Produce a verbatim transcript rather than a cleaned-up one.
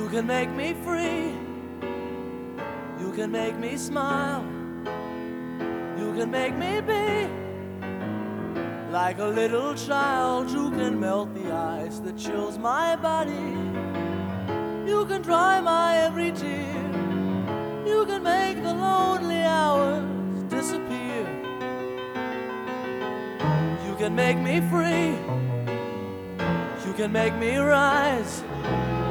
You can make me free. You can make me smile. You can make me be like a little child. You can melt the ice that chills my body. You can dry my every tear. You can make the lonely hours disappear. You can make me free. You can make me rise.